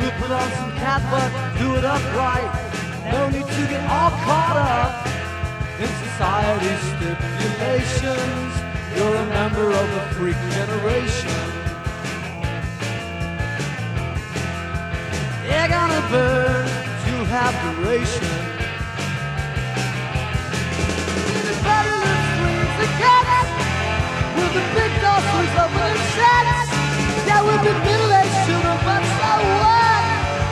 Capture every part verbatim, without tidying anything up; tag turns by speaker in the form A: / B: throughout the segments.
A: We'll put on some cat butt, do it upright. No need to get all caught up in society's stipulations. You're a member of the freak generation. You're gonna burn, you'll have duration. The fabulous dreams, the cats, with the big dolphins over their chats. Yeah, we've been middle-aged children, but so what?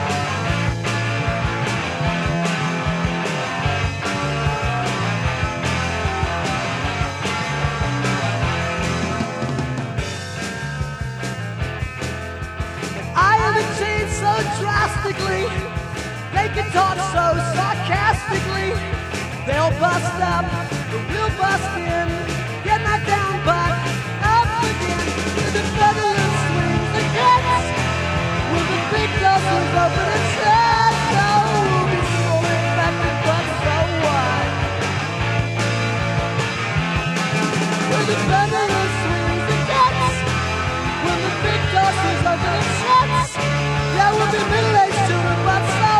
A: I haven't changed so drastically. They can talk so sarcastically. They'll bust up, but we'll bust in. Get knocked down, but up again. With the featherless swings, the cats, with the big dolphins over the chest. Oh, we'll be so infected, but so what? With the featherless swings, the cats, with the big dolphins over the chest. Yeah, we'll be middle-aged children, but so